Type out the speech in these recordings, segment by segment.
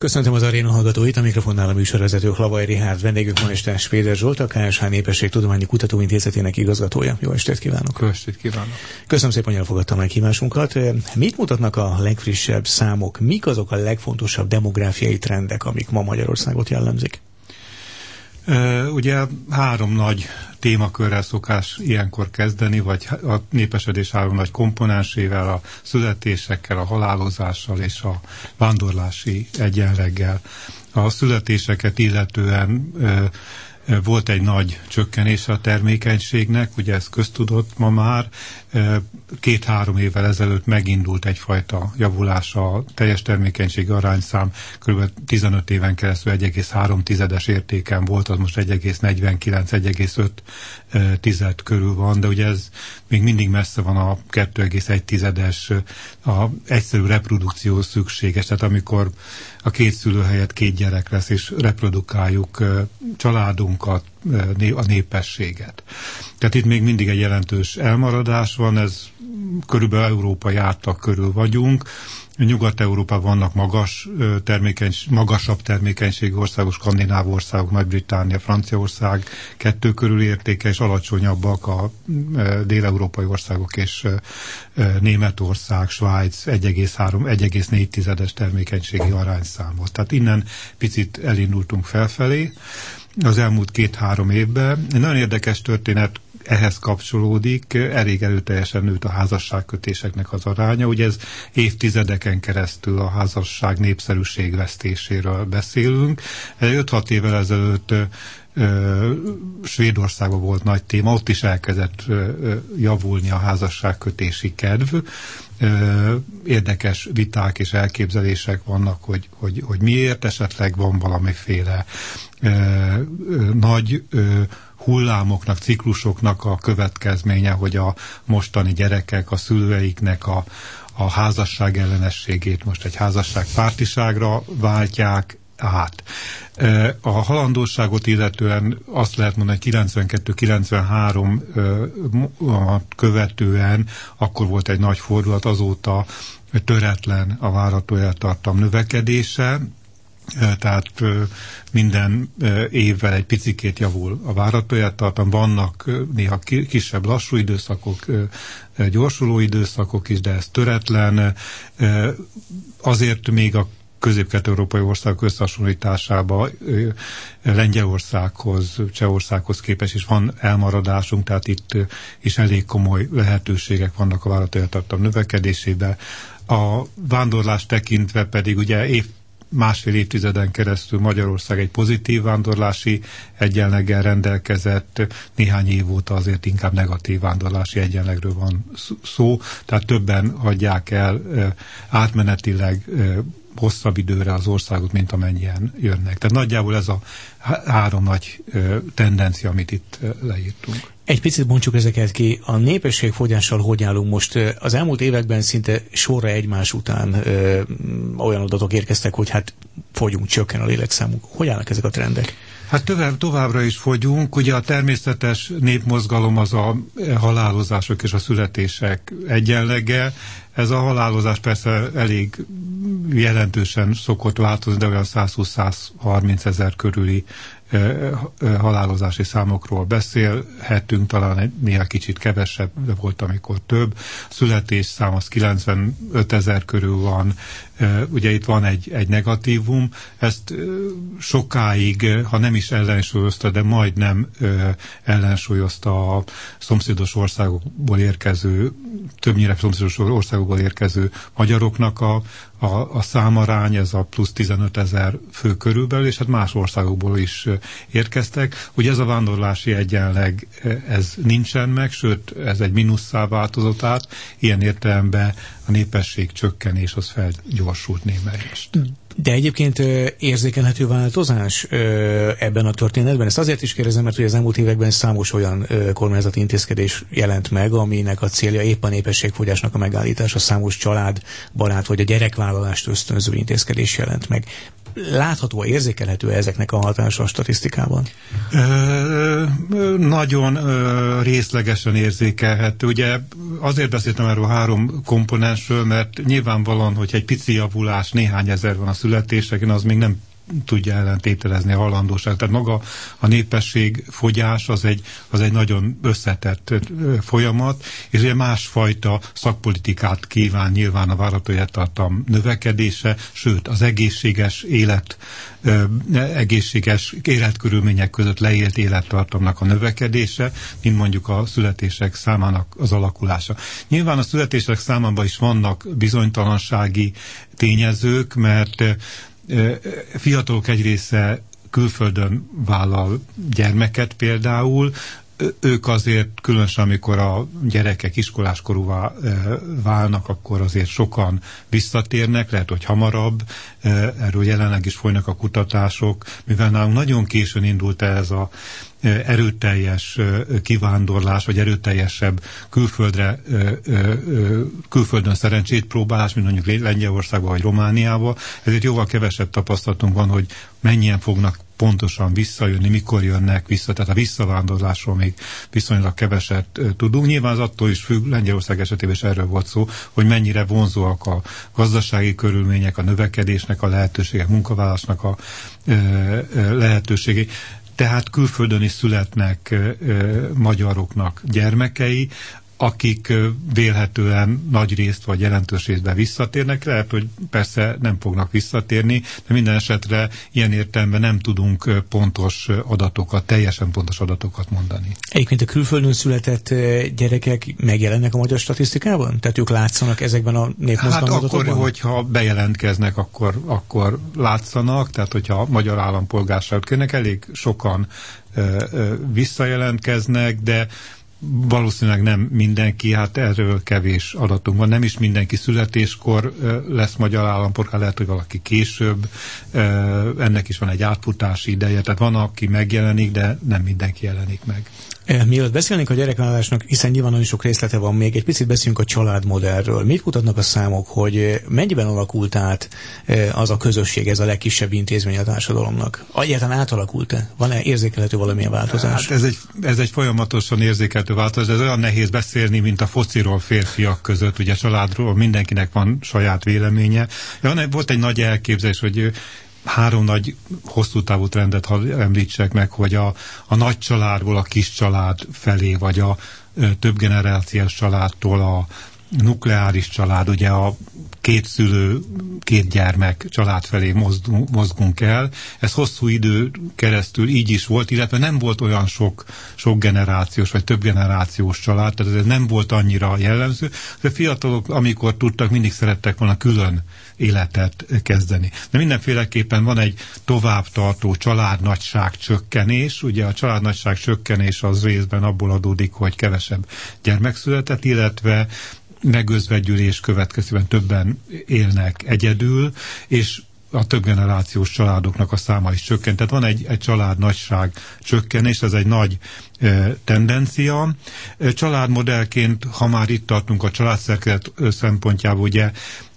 Köszöntöm az aréna hallgatóit, a mikrofonnál a műsorvezető Hlavaj Richárd, vendégünk ma este Péter Zsolt, a KSH Népességtudományi Kutatóintézetének igazgatója. Jó estét kívánok! Jó estét kívánok! Köszönöm szépen, hogy elfogadta meghívásunkat. Mit mutatnak a legfrissebb számok? Mik azok a legfontosabb demográfiai trendek, amik ma Magyarországot jellemzik? Ugye 3 nagy témakörrel szokás ilyenkor kezdeni, vagy a népesedés 3 nagy komponensével, a születésekkel, a halálozással és a vándorlási egyenleggel. A születéseket illetően volt egy nagy csökkenése a termékenységnek, ugye ez köztudott ma már. 2-3 évvel ezelőtt megindult egyfajta javulás a teljes termékenységi arányszám, kb. 15 éven keresztül 1,3-es értéken volt, az most 1,49-1,5 körül van, de ugye ez még mindig messze van a 2,1-es a egyszerű reprodukció szükséges, tehát amikor a 2 szülő helyett 2 gyerek lesz, és reprodukáljuk családunkat, a népességet. Tehát itt még mindig egy jelentős elmaradás van, ez körülbelül európai átlag körül vagyunk. Nyugat-Európában vannak magasabb termékenységű országok, skandináv országok, Nagy-Britannia, Franciaország 2 körül értéke, és alacsonyabbak a dél-európai országok és Németország, Svájc 1,4-es termékenységi arányszámot. Tehát innen picit elindultunk felfelé az elmúlt 2-3 évben. Egy nagyon érdekes történet ehhez kapcsolódik, elég erőteljesen nőtt a házasságkötéseknek az aránya. Ugye ez évtizedeken keresztül a házasság népszerűségvesztéséről beszélünk. 5-6 évvel ezelőtt Svédországban volt nagy téma, ott is elkezdett javulni a házasságkötési kedv. Érdekes viták és elképzelések vannak, hogy miért, esetleg van valamiféle nagy hullámoknak, ciklusoknak a következménye, hogy a mostani gyerekek a szülőiknek a házasság ellenességét most egy házasságpártiságra váltják át. A halandóságot illetően azt lehet mondani, hogy 92-93 követően akkor volt egy nagy fordulat, azóta töretlen a várható élettartam növekedése, tehát minden évvel egy picikét javul a várható élettartam, vannak néha kisebb lassú időszakok, gyorsuló időszakok is, de ez töretlen. Azért még a közép-kelet-európai országok összehasonlításában Lengyelországhoz, Csehországhoz képest is van elmaradásunk, tehát itt is elég komoly lehetőségek vannak a várható élettartam növekedésében. A vándorlást tekintve pedig ugye másfél évtizeden keresztül Magyarország egy pozitív vándorlási egyenleggel rendelkezett, néhány év óta azért inkább negatív vándorlási egyenlegről van szó, tehát többen hagyják el átmenetileg hosszabb időre az országot, mint amennyien jönnek. Tehát nagyjából ez a 3 nagy tendencia, amit itt leírtunk. Egy picit bontsuk ezeket ki. A népességfogyással hogy állunk most? Az elmúlt években szinte sorra egymás után olyan adatok érkeztek, hogy hát fogyunk, csökken a létszámunk. Hogy állnak ezek a trendek? Hát továbbra is fogyunk. Ugye a természetes népmozgalom az a halálozások és a születések egyenlege. Ez a halálozás persze elég jelentősen szokott változni, de olyan 120-130 ezer körüli halálozási számokról beszélhetünk, talán néha kicsit kevesebb, de volt, amikor több. Születésszám az 95 ezer körül van. Ugye itt van egy negatívum, ezt sokáig, ha nem is ellensúlyozta, de majdnem ellensúlyozta a szomszédos országokból érkező, többnyire szomszédos országokból érkező magyaroknak a számarány, ez a plusz 15 ezer fő körülbelül, és hát más országokból is érkeztek. Ugye ez a vándorlási egyenleg, ez nincsen meg, sőt, ez egy mínusszá változott át. Ilyen értelemben a népesség csökkenés az felgyorsult némelyest. De egyébként érzékelhető változás ebben a történetben? Ezt azért is kérdezem, mert ugye az elmúlt években számos olyan kormányzati intézkedés jelent meg, aminek a célja épp a népességfogyásnak a megállítása, számos családbarát vagy a gyerekvállalást ösztönző intézkedés jelent meg. látható, érzékelhető ezeknek a hatása a statisztikában? Nagyon részlegesen érzékelhető. Ugye azért beszéltem erről 3 komponensről, mert nyilvánvalóan, hogy egy pici javulás, néhány ezer van a születéseken, az még nem tudja ellentételezni a halandóság. Tehát maga a népesség fogyás az egy nagyon összetett folyamat, és ugye másfajta szakpolitikát kíván nyilván a várható élettartam növekedése, sőt az egészséges életkörülmények között leélt élettartamnak a növekedése, mint mondjuk a születések számának az alakulása. Nyilván a születések számában is vannak bizonytalansági tényezők, mert fiatalok egy része külföldön vállal gyermeket például, ők azért, különösen amikor a gyerekek iskoláskorúvá válnak, akkor azért sokan visszatérnek, lehet, hogy hamarabb, erről jelenleg is folynak a kutatások, mivel nálunk nagyon későn indult ez a erőteljes kivándorlás, vagy erőteljesebb külföldön szerencsét próbálás, mint mondjuk Lengyelországban vagy Romániában, ezért jóval kevesebb tapasztalatunk van, hogy mennyien fognak pontosan visszajönni, mikor jönnek vissza, tehát a visszavándorlásról még viszonylag keveset tudunk. Nyilván az attól is függ, Lengyelország esetében is erről volt szó, hogy mennyire vonzóak a gazdasági körülmények, a növekedésnek a lehetőségek, munkavállalásnak a lehetőségei. Tehát külföldön is születnek magyaroknak gyermekei, akik vélhetően nagy részt vagy jelentős részben visszatérnek. Lehet, hogy persze nem fognak visszatérni, de minden esetre ilyen értelemben nem tudunk pontos adatokat, teljesen pontos adatokat mondani. Egyébként a külföldön született gyerekek megjelennek a magyar statisztikában? Tehát ők látszanak ezekben a népmozgalom adatokban? Hát akkor, hogyha bejelentkeznek, akkor látszanak, tehát hogyha magyar állampolgárságot kérnek, elég sokan visszajelentkeznek, de valószínűleg nem mindenki, hát erről kevés adatunk van. Nem is mindenki születéskor lesz magyar állampolgár, lehet, hogy valaki később. Ennek is van egy átfutási ideje, tehát van, aki megjelenik, de nem mindenki jelenik meg. Mielőtt beszélnénk a gyerekvállalásnak, hiszen nyilván nagyon sok részlete van még, egy picit beszéljünk a családmodellről. Mit mutatnak a számok, hogy mennyiben alakult át az a közösség, ez a legkisebb intézmény a társadalomnak? Egyáltalán átalakult-e? Van-e érzékelhető valamilyen változás? Hát ez egy folyamatosan érzékelhető változás. Ez olyan nehéz beszélni, mint a fociról férfiak között. Ugye családról mindenkinek van saját véleménye. Volt egy nagy elképzelés, hogy 3 nagy hosszú távú trendet említsek meg, hogy a nagy családból a kis család felé, vagy a több generációs családtól a nukleáris család, ugye a 2 szülő, 2 gyermek család felé mozgunk el. Ez hosszú idő keresztül így is volt, illetve nem volt olyan sok generációs, vagy több generációs család, tehát ez nem volt annyira jellemző. De fiatalok, amikor tudtak, mindig szerettek volna külön életet kezdeni. De mindenféleképpen van egy továbbtartó családnagyság csökkenés. Ugye a családnagyság csökkenés az részben abból adódik, hogy kevesebb gyermek született, illetve megözvegyülés következtében többen élnek egyedül, és a több generációs családoknak a száma is csökkent. Tehát van egy családnagyság csökkenés, ez egy nagy tendencia. Családmodellként, ha már itt tartunk a családszerkezet szempontjából, ugye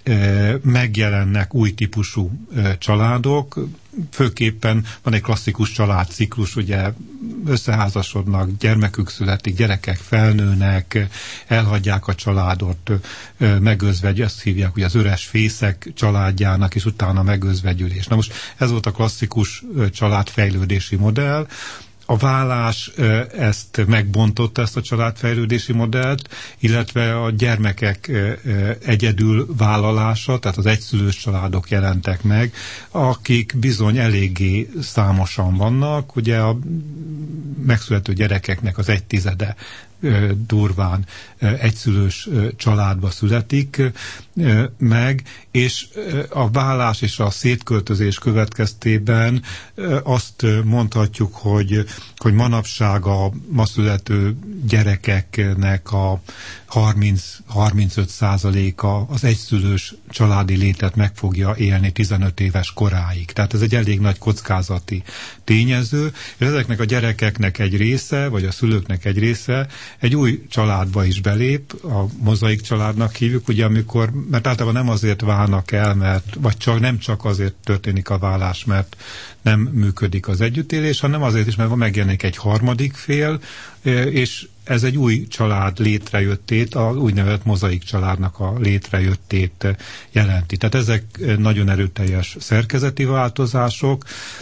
megjelennek új típusú családok, főképpen van egy klasszikus családciklus, ugye összeházasodnak, gyermekük születik, gyerekek felnőnek, elhagyják a családot, megözvegy, ezt hívják ugye az üres fészek családjának, és utána megözvegyülés. Na most ez volt a klasszikus családfejlődési modell. A vállás ezt megbontotta, ezt a családfejlődési modellt, illetve a gyermekek egyedül vállalása, tehát az egyszülős családok jelentek meg, akik bizony eléggé számosan vannak. Ugye a megszülető gyerekeknek az 1/10 durván egyszülős családba születik meg, és a vállás és a szétköltözés következtében azt mondhatjuk, hogy manapság a ma születő gyerekeknek a 30-35% az egyszülős családi létet meg fogja élni 15 éves koráig. Tehát ez egy elég nagy kockázati tényező, és ezeknek a gyerekeknek egy része, vagy a szülőknek egy része egy új családba is belép, a mozaik családnak hívjuk, ugye mert általában nem azért válnak el, nem csak azért történik a válás, mert nem működik az együttélés, hanem azért is, mert megjelenik egy harmadik fél, és ez egy új család létrejöttét, az úgynevezett mozaik családnak a létrejöttét jelenti. Tehát ezek nagyon erőteljes szerkezeti változások.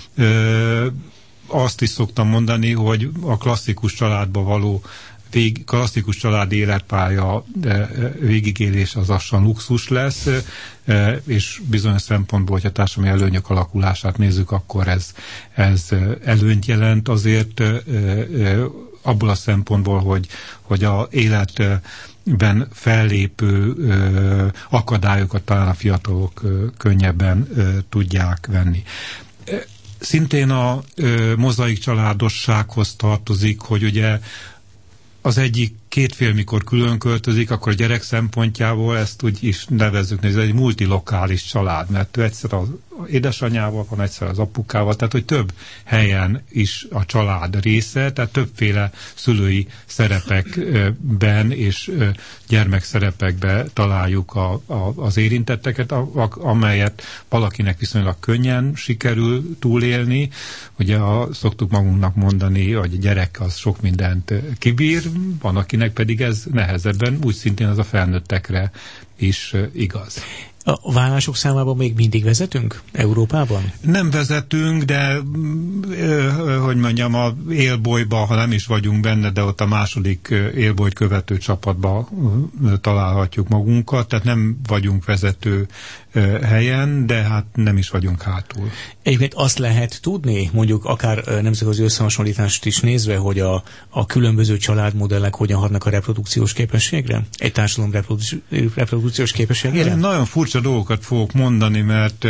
Azt is szoktam mondani, hogy a klasszikus családba való klasszikus családi életpálya végigélés az lassan luxus lesz, és bizonyos szempontból, hogyha társadalmi előnyök alakulását nézzük, akkor ez előnyt jelent azért abból a szempontból, hogy a életben fellépő akadályokat talán a fiatalok könnyebben tudják venni. Szintén a mozaik családossághoz tartozik, hogy ugye az egyik két fél, mikor külön költözik, akkor a gyerek szempontjából ezt úgy is nevezzük, hogy ez egy multilokális család, mert ő egyszer az édesanyával van, egyszer az apukával, tehát hogy több helyen is a család része, tehát többféle szülői szerepekben és gyermekszerepekben találjuk az érintetteket, amelyet valakinek viszonylag könnyen sikerül túlélni. Ugye szoktuk magunknak mondani, hogy a gyerek az sok mindent kibír, van akinek pedig ez nehezebben, úgy szintén az a felnőttekre is igaz. A vállások számában még mindig vezetünk Európában? Nem vezetünk, de hogy mondjam, a élbolyba, ha nem is vagyunk benne, de ott a második élbolyt követő csapatba találhatjuk magunkat, tehát nem vagyunk vezető helyen, de hát nem is vagyunk hátul. Egyébként azt lehet tudni, mondjuk akár nemzetközi összehasonlítást is nézve, hogy a különböző családmodellek hogyan hatnak a reprodukciós képességre? Egy társadalom reprodukciós képességére? Nagyon furcsa dolgokat fogok mondani, mert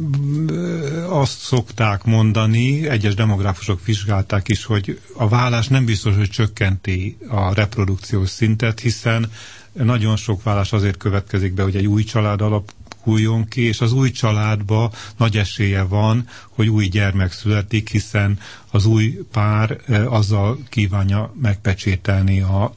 azt szokták mondani, egyes demográfusok vizsgálták is, hogy a vállás nem biztos, hogy csökkenti a reprodukciós szintet, hiszen nagyon sok vállás azért következik be, hogy egy új család alakuljon ki, és az új családba nagy esélye van, hogy új gyermek születik, hiszen az új pár azzal kívánja megpecsételni a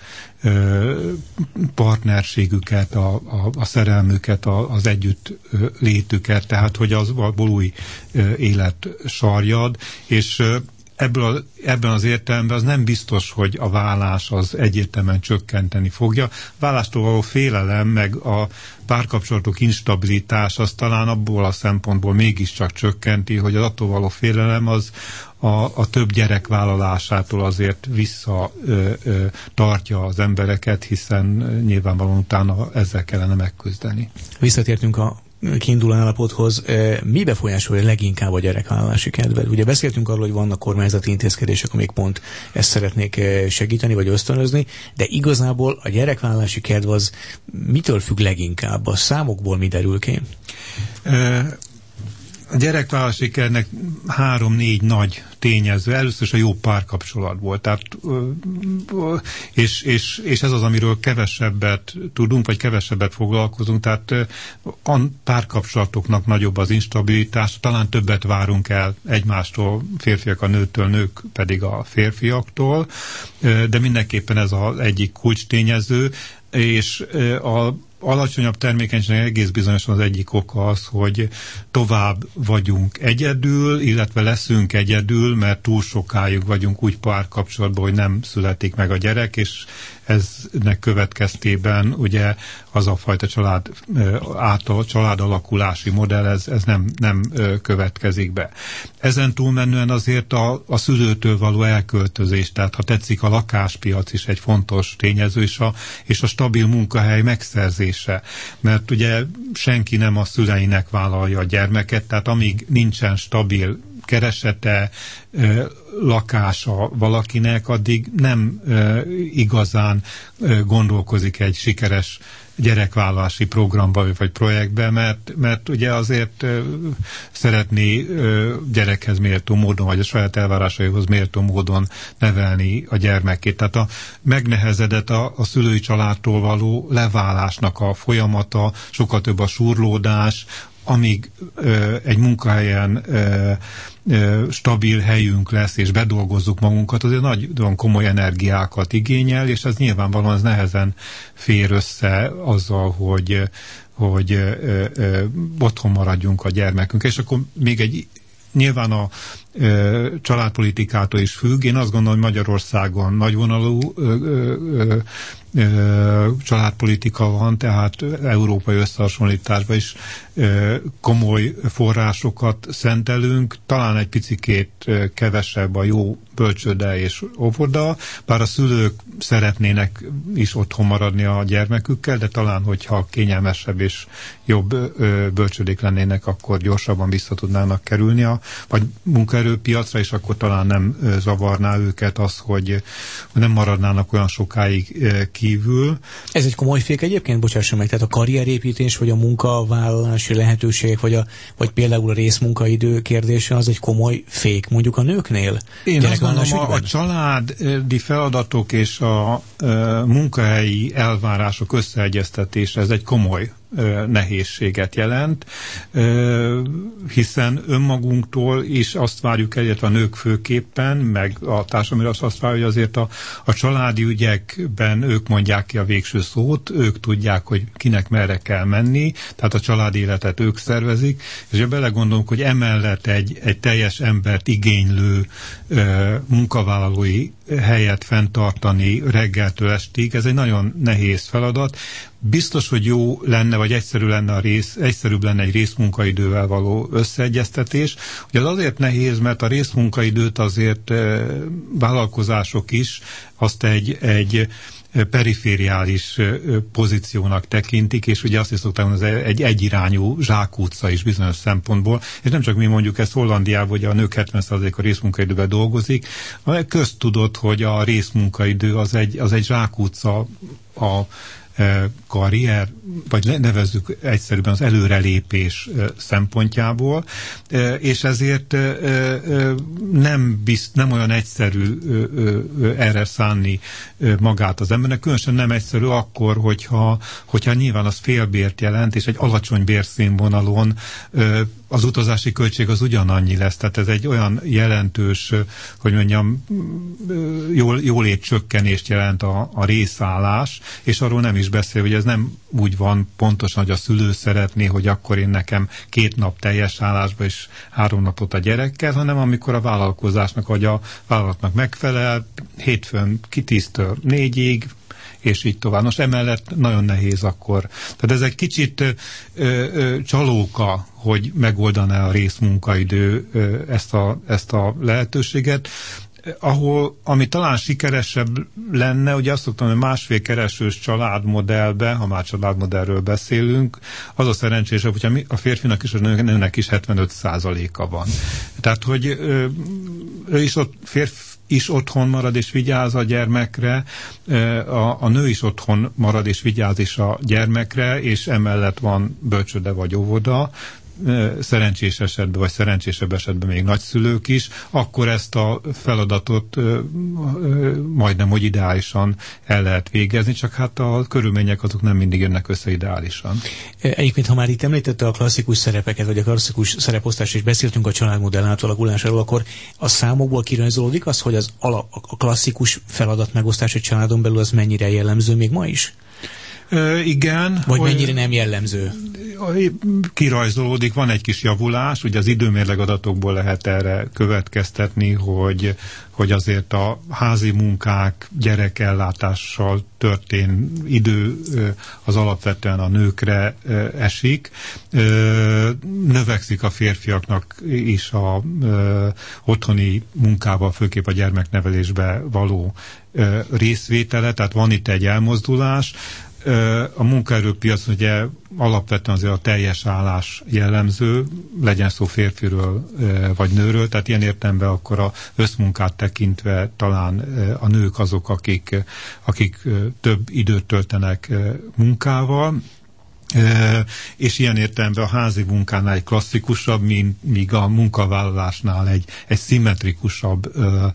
partnerségüket, a szerelmüket, az együtt létüket, tehát hogy az új élet sarjad, és ebben az értelemben az nem biztos, hogy a vállás az egyértelműen csökkenteni fogja. Vállástól való félelem, meg a párkapcsolatok instabilitás az talán abból a szempontból mégiscsak csökkenti, hogy az attól való félelem az a több gyerek vállalásától azért tartja az embereket, hiszen nyilvánvalóan utána ezzel kellene megküzdeni. Visszatértünk a kiinduló állapothoz. Mi befolyásolja leginkább a gyerekvállalási kedvet? Ugye beszéltünk arról, hogy vannak kormányzati intézkedések, amik pont ezt szeretnék segíteni, vagy ösztönözni, de igazából a gyerekvállalási kedv az mitől függ leginkább? A számokból mi derül ki? A gyerekvállalási kedvnek 3-4 nagy tényező. Először is a jó párkapcsolatból. Tehát, és ez az, amiről kevesebbet tudunk, vagy kevesebbet foglalkozunk. Tehát a párkapcsolatoknak nagyobb az instabilitás, talán többet várunk el egymástól, férfiak a nőtől, nők pedig a férfiaktól, de mindenképpen ez az egyik kulcstényező, és a alacsonyabb termékenységnek egész bizonyosan az egyik oka az, hogy tovább vagyunk egyedül, illetve leszünk egyedül, mert túl sokáig vagyunk úgy párkapcsolatban, hogy nem születik meg a gyerek, és eznek következtében ugye az a fajta családalakulási modell, ez nem következik be. Ezen túlmenően azért a szülőtől való elköltözés, tehát ha tetszik, a lakáspiac is egy fontos tényező, és a stabil munkahely megszerzése. Mert ugye senki nem a szüleinek vállalja a gyermeket, tehát amíg nincsen stabil keresete, lakása valakinek, addig nem igazán gondolkozik egy sikeres gyerekvállalási programba vagy projektbe, mert ugye azért szeretné gyerekhez méltó módon, vagy a saját elvárásaihoz méltó módon nevelni a gyermekét. Tehát a megnehezedett a szülői családtól való leválásnak a folyamata, sokkal több a súrlódás, amíg egy munkahelyen stabil helyünk lesz, és bedolgozzuk magunkat, azért nagyon komoly energiákat igényel, és ez nyilvánvalóan ez nehezen fér össze azzal, hogy otthon maradjunk a gyermekünk. És akkor még nyilván a családpolitikától is függ. Én azt gondolom, hogy Magyarországon nagyvonalú családpolitika van, tehát európai összehasonlításban is komoly forrásokat szentelünk, talán egy picikét kevesebb a jó bölcsőde és óvoda, bár a szülők szeretnének is otthon maradni a gyermekükkel, de talán, hogyha kényelmesebb és jobb bölcsődék lennének, akkor gyorsabban vissza tudnának kerülni vagy munkaerőpiacra, és akkor talán nem zavarná őket az, hogy nem maradnának olyan sokáig kívül. Ez egy komoly fék egyébként, bocsásson meg, tehát a karrierépítés, vagy a munkavállalási lehetőségek, vagy például a részmunkaidő kérdése, az egy komoly fék mondjuk a nőknél? Én azt gondolom, a családi feladatok és a munkahelyi elvárások összeegyeztetése, ez egy komoly nehézséget jelent, hiszen önmagunktól is azt várjuk el, illetve a nők főképpen, meg a társadalomra azt várja, hogy azért a családi ügyekben ők mondják ki a végső szót, ők tudják, hogy kinek merre kell menni, tehát a családi életet ők szervezik, és ha belegondolunk, hogy emellett egy teljes embert igénylő munkavállalói helyet fenntartani reggeltől estig, ez egy nagyon nehéz feladat. Biztos, hogy jó lenne, vagy egyszerűbb lenne egy részmunkaidővel való összeegyeztetés. Ugye az azért nehéz, mert a részmunkaidőt azért vállalkozások is azt egy perifériális pozíciónak tekintik, és ugye azt is szokták mondani, ez egy egyirányú zsákutca is bizonyos szempontból, és nem csak mi mondjuk ezt Hollandiában, hogy a nők 70%-a részmunkaidőben dolgozik, köztudott, hogy a részmunkaidő az egy zsákutca a karrier, vagy nevezzük egyszerűen az előrelépés szempontjából, és ezért nem olyan egyszerű erre szánni magát az embernek, különösen nem egyszerű akkor, hogyha nyilván az félbért jelent, és egy alacsony bérszínvonalon az utazási költség az ugyanannyi lesz, tehát ez egy olyan jelentős, hogy mondjam, jólétcsökkenést jelent a részállás, és arról nem is beszél, hogy ez nem úgy van pontosan, hogy a szülő szeretné, hogy akkor én nekem 2 nap teljes állásba és 3 napot a gyerekkel, hanem amikor a vállalkozásnak, vagy a vállalatnak megfelel, hétfőn 10-től 4-ig, és így tovább. Most emellett nagyon nehéz akkor. Tehát ez egy kicsit csalóka, hogy megoldaná a részmunkaidő ezt a lehetőséget. Ami talán sikeresebb lenne, ugye azt szoktam, hogy 1,5 keresős családmodellben, ha már családmodellről beszélünk, az a szerencsésebb, hogyha a férfinak és a nőnek is 75%-a van. Tehát, hogy ő is ott is otthon marad és vigyáz a gyermekre, a nő is otthon marad és vigyáz is a gyermekre, és emellett van bölcsőde vagy óvoda, szerencsés esetben, vagy szerencsésebb esetben még nagyszülők is, akkor ezt a feladatot majdnem, hogy ideálisan el lehet végezni, csak hát a körülmények azok nem mindig jönnek össze ideálisan. Egyébként, ha már itt említette a klasszikus szerepeket, vagy a klasszikus szereposztást, és beszéltünk a családmodell átalakulásáról, akkor a számokból kirajzolódik az, hogy a klasszikus feladat megosztás egy családon belül az mennyire jellemző még ma is? Igen. Vagy mennyire nem jellemző? Kirajzolódik, van egy kis javulás, ugye az időmérleg adatokból lehet erre következtetni, hogy azért a házi munkák, gyerekellátással történ idő az alapvetően a nőkre esik. Növekszik a férfiaknak is a otthoni munkával, főképp a gyermeknevelésbe való részvétele, tehát van itt egy elmozdulás. A munkaerőpiac ugye alapvetően azért a teljes állás jellemző, legyen szó férfiről vagy nőről, tehát ilyen értelemben akkor a összmunkát tekintve talán a nők azok, akik több időt töltenek munkával, és ilyen értelemben a házi munkánál egy klasszikusabb, míg a munkavállalásnál egy szimmetrikusabb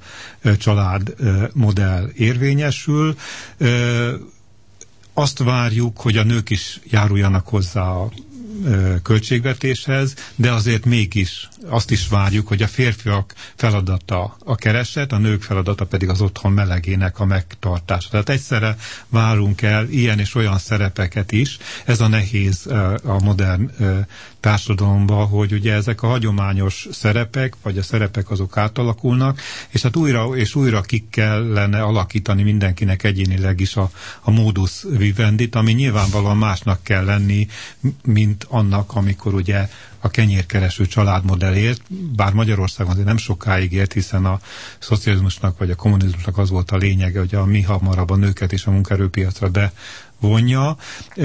családmodell érvényesül. Azt várjuk, hogy a nők is járuljanak hozzá a költségvetéshez, de azért mégis azt is várjuk, hogy a férfiak feladata a kereset, a nők feladata pedig az otthon melegének a megtartása. Tehát egyszerre várunk el ilyen és olyan szerepeket is. Ez a nehéz a modern társadalomban, hogy ugye ezek a hagyományos szerepek, vagy a szerepek azok átalakulnak, és hát újra és újra ki kellene alakítani mindenkinek egyénileg is a modus vivendit, ami nyilvánvalóan másnak kell lenni, mint annak, amikor ugye a kenyérkereső családmodell ért, bár Magyarországon azért nem sokáig ért, hiszen a szocializmusnak vagy a kommunizmusnak az volt a lényege, hogy a mi hamarabb a nőket és a munkaerőpiacra bevonja.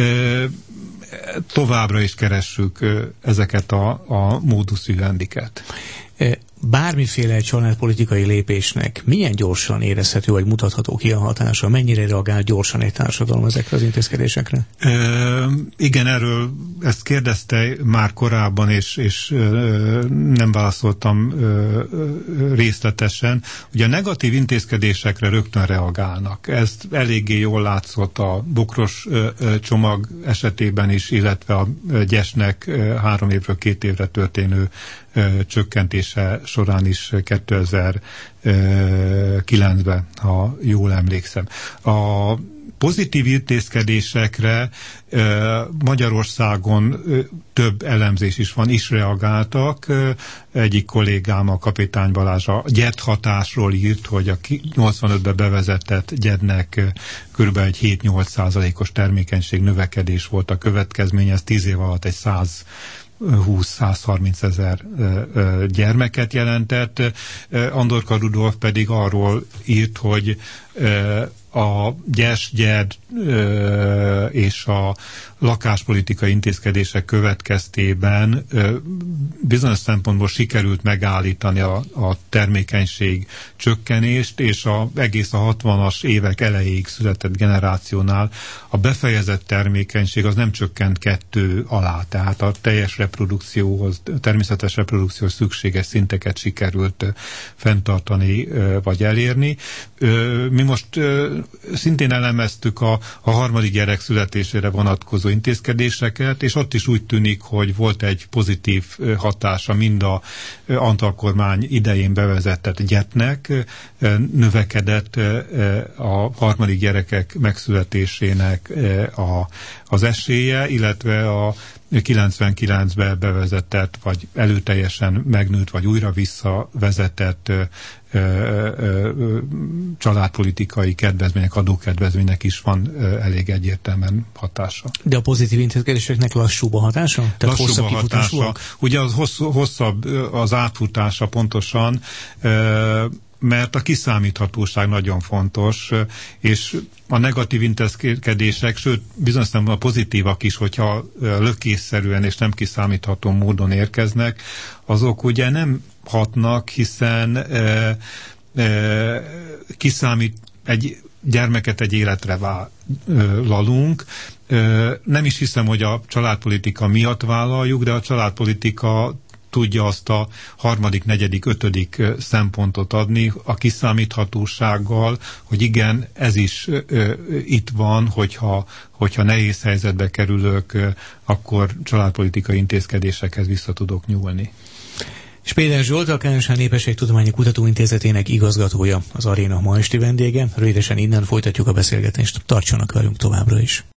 Továbbra is keressük ezeket a modus vivendiket. Bármiféle családpolitikai lépésnek milyen gyorsan érezhető, vagy mutatható ki a hatása? Mennyire reagál gyorsan egy társadalom ezekre az intézkedésekre? Igen, erről ezt kérdezte már korábban, és nem válaszoltam részletesen. Ugye a negatív intézkedésekre rögtön reagálnak. Ez eléggé jól látszott a bokros csomag esetében is, illetve a GYES-nek 3 évről 2 évre történő csökkentése során is 2009-ben, ha jól emlékszem. A pozitív intézkedésekre Magyarországon több elemzés is van, is reagáltak. Egyik kollégám, a Kapitány Balázs a GYED hatásról írt, hogy a 85-ben bevezetett GYED-nek kb. Egy 7-8%-os termékenység növekedés volt a következménye, ez 10 év alatt egy 120-130 ezer gyermeket jelentett. Andorka Rudolf pedig arról írt, hogy a GYES, GYED és a lakáspolitikai intézkedések következtében bizonyos szempontból sikerült megállítani a termékenység csökkenést, és egész a 60-as évek elejéig született generációnál a befejezett termékenység az nem csökkent 2 alá, tehát a teljes reprodukcióhoz, természetes reprodukcióhoz szükséges szinteket sikerült fenntartani vagy elérni. Mi most szintén elemeztük a harmadik gyerek születésére vonatkozó intézkedéseket, és ott is úgy tűnik, hogy volt egy pozitív hatása mind a Antall kormány idején bevezetett GYED-nek, növekedett a harmadik gyerekek megszületésének az esélye, illetve a 99-ben bevezetett, vagy előteljesen megnőtt, vagy újra visszavezetett családpolitikai kedvezmények, adókedvezménynek is van elég egyértelműen hatása. De a pozitív intézkedéseknek lassúbb a hatása? Tehát lassúbb a hatása. Ugye az hosszabb az átfutása pontosan, mert a kiszámíthatóság nagyon fontos, és a negatív intézkedések, sőt, bizonyos szemben a pozitívak is, hogyha lökésszerűen és nem kiszámítható módon érkeznek, azok ugye nem hatnak, hiszen kiszámít egy gyermeket egy életre vállalunk. Nem is hiszem, hogy a családpolitika miatt vállaljuk, de a családpolitika tudja azt a 3., 4., 5. szempontot adni a kiszámíthatósággal, hogy igen, ez is itt van, hogyha nehéz helyzetbe kerülök, akkor családpolitikai intézkedésekhez vissza tudok nyúlni. Spéder Zsolt, a KSH Népességtudományi Kutatóintézetének igazgatója, az Aréna ma esti vendége. Rövidesen innen folytatjuk a beszélgetést. Tartsanak velünk továbbra is.